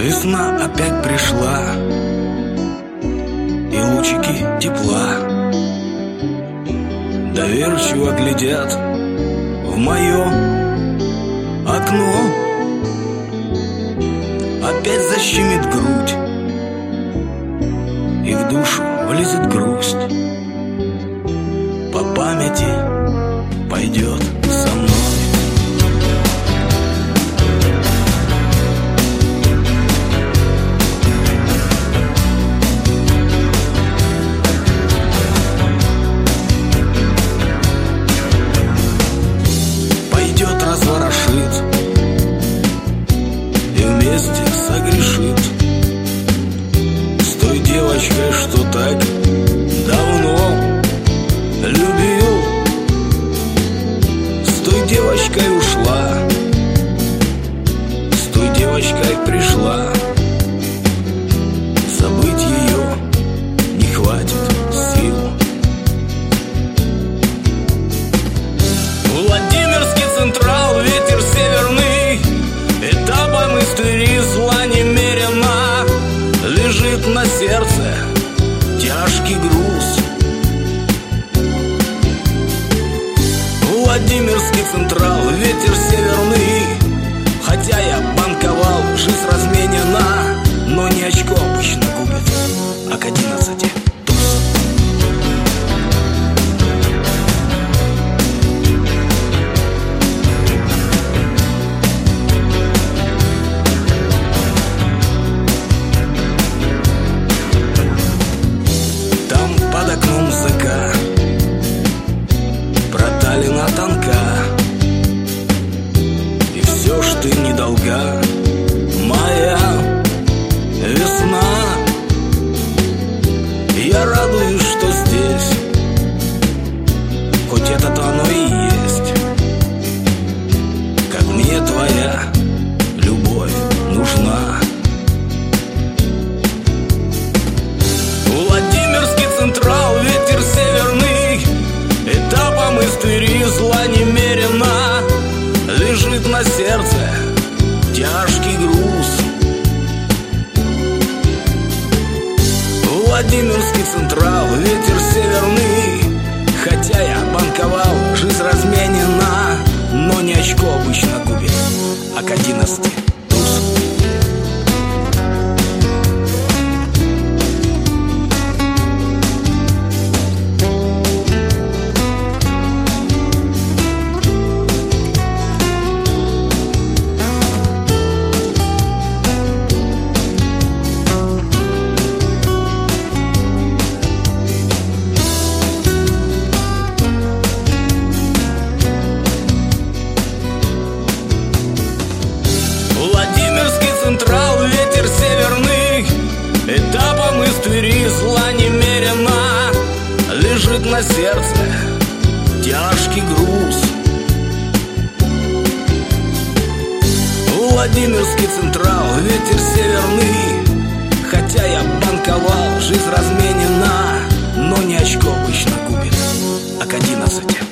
Весна опять пришла, и лучики тепла доверчиво глядят в мое окно. Опять защемит грудь, и в душу влезет грусть. По памяти пойдет со мной. Пойдет, разворошит и вместе согрешит с той девочкой, что так давно любил. С той девочкой ушла, с той девочкой пришла. Забыть ее не хватит сил. Владимирский Централ, ветер северный, этапом истории зла немерено. Лежит на сердце тяжкий груз. Владимирский Централ, ветер северный. Хотя я банковал, жизнь разменена, но не очко обычно губит, а к 11 туз. Там под окном ЗК проталина тонка, и все ж ты недолга, моя весна. Я радуюсь, что здесь хоть это-то оно и есть. Как мне твоя любовь нужна. Владимирский Централ, ветер северный, этапом истории зла немерено. Лежит на сердце тяжкий груз. Владимирский Централ, ветер северный. Хотя я банковал, жизнь разменена, но не очко обычно губит, а к 11 туз. Владимирский Централ, ветер северный, этапом истории зла немерено. Лежит на сердце тяжкий груз. Владимирский Централ, ветер северный. Хотя я банковал, жизнь разменена, но не очко обычно губит, а к 11